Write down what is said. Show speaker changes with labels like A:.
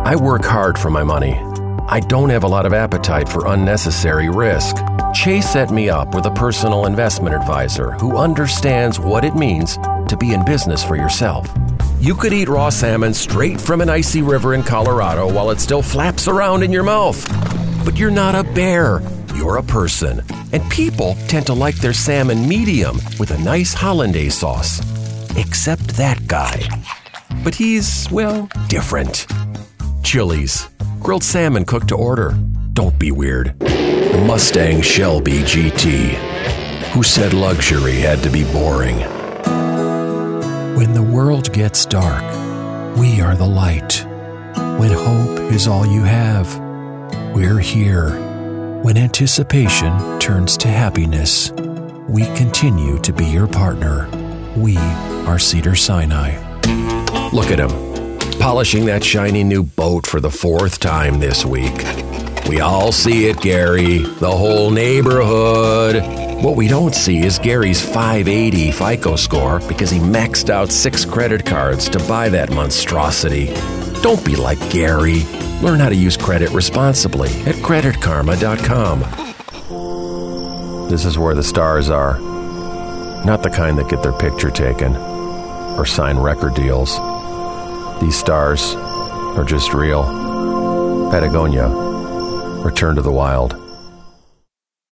A: I work hard for my money. I don't have a lot of appetite for unnecessary risk. Chase set me up with a personal investment advisor who understands what it means to be in business for yourself. You could eat raw salmon straight from an icy river in Colorado while it still flaps around in your mouth. But you're not a bear, you're a person. And people tend to like their salmon medium with a nice hollandaise sauce. Except that guy. But he's, well, different. Chili's. Grilled salmon cooked to order. Don't be weird. The Mustang Shelby GT. Who said luxury had to be boring? When the world gets dark, we are the light. When hope is all you have, we're here. When anticipation turns to happiness, we continue to be your partner. We are Cedars-Sinai. Look at him, polishing that shiny new boat for the 4th time this week. We all see it, Gary, the whole neighborhood. What we don't see is Gary's 580 FICO score because he maxed out 6 credit cards to buy that monstrosity. Don't be like Gary. Learn how to use credit responsibly at creditkarma.com. This is where the stars are. Not the kind that get their picture taken or sign record deals. These stars are just real. Patagonia. Return to the wild.